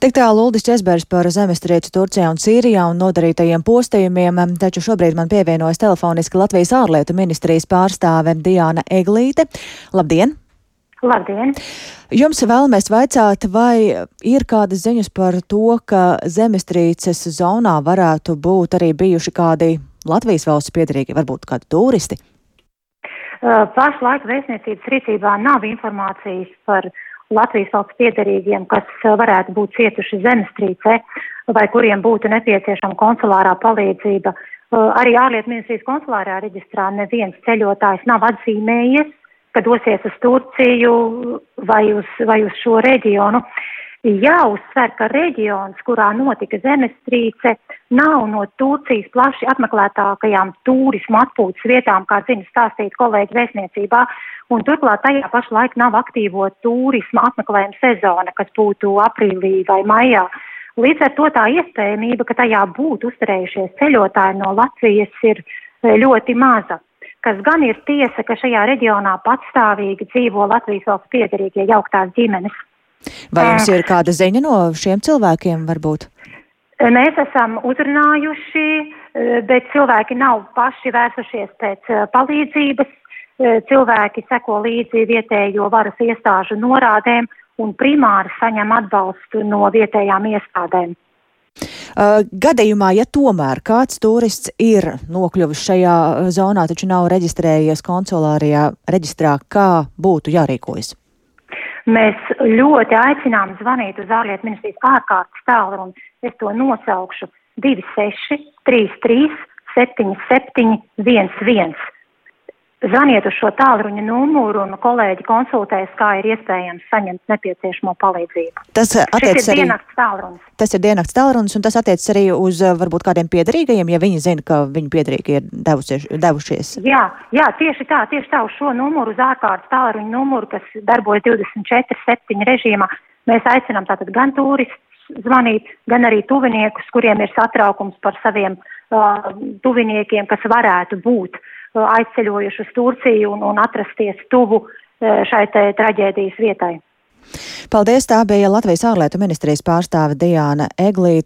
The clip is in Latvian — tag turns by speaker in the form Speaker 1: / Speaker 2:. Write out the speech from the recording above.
Speaker 1: Tik tālu Uldis Česbergs par zemestrīci Turcijā un Sīrijā un nodarītajiem postījumiem, taču šobrīd man pievienojas telefoniski Latvijas ārlietu ministrijas pārstāve Diāna Eglīte. Labdien!
Speaker 2: Labdien!
Speaker 1: Jums vēlamies vaicāt, vai ir kādas ziņas par to, ka zemestrīces zonā varētu būt arī bijuši kādi Latvijas valsts piedarīgi, varbūt kādi turisti?
Speaker 2: Pašlaik vēstniecības rīcībā nav informācijas par Latvijas valsts piedarīgiem, kas varētu būt cietuši zemestrīcē vai kuriem būtu nepieciešama konsulārā palīdzība. Arī ārlietu ministrijas konsulārā reģistrā neviens ceļotājs nav atzīmējies, ka dosies uz Turciju vai uz šo reģionu. Jāuzsver, ka reģions, kurā notika zemestrīce, nav no Turcijas plaši apmeklētākajām turismu atpūtas vietām, kā zina stāstīt kolēģi vēstniecībā, un turklāt tajā pašlaik nav aktīvo turisma apmeklējuma sezona, kas būtu aprīlī vai maijā. Līdz ar to tā iespējamība, ka tajā būtu uzturējušies ceļotāji no Latvijas, ir ļoti maza. Kas gan ir tiesa, ka šajā reģionā patstāvīgi dzīvo Latvijas valsts piederīgie jauktās ģimenes.
Speaker 1: Vai jums ir kāda ziņa no šiem cilvēkiem varbūt?
Speaker 2: Mēs esam uzrunājuši, bet cilvēki nav paši vērsušies pēc palīdzības. Cilvēki seko līdzi vietējo varas iestāžu norādēm un primāri saņem atbalstu no vietējām iestādēm.
Speaker 1: Gadījumā, ja tomēr kāds turists ir nokļuvis šajā zonā, taču nav reģistrējies konsulārajā reģistrā, kā būtu jārīkojas?
Speaker 2: Mēs ļoti aicinām zvanīt uz ārlietu ministrijas ārkārtas tālruni. Es to nosaukšu 26 33 77 11. Zvaniet uz šo tālruņa numuru un kolēģi konsultēs, kā ir iespējams saņemt nepieciešamo palīdzību.
Speaker 1: Tas ir
Speaker 2: diennakts tālrunis.
Speaker 1: Tas ir diennakts tālrunis, un tas attiecas arī uz varbūt kādiem piedarīgajiem, ja viņi zina, ka viņu piedarīgi ir devušies.
Speaker 2: Jā, tieši tā, uz šo numuru, uz ārkārtas tālruņa numuru, kas darbojas 24/7 režīmā. Mēs aicinām tātad gan turistus zvanīt, gan arī tuviniekus, kuriem ir satraukums par saviem tuviniekiem, kas varētu būt aizceļojuši uz Turciju un atrasties tuvu šai traģēdijas vietai.
Speaker 1: Paldies, tā bija Latvijas ārlietu ministrijas pārstāve Diāna Eglīte.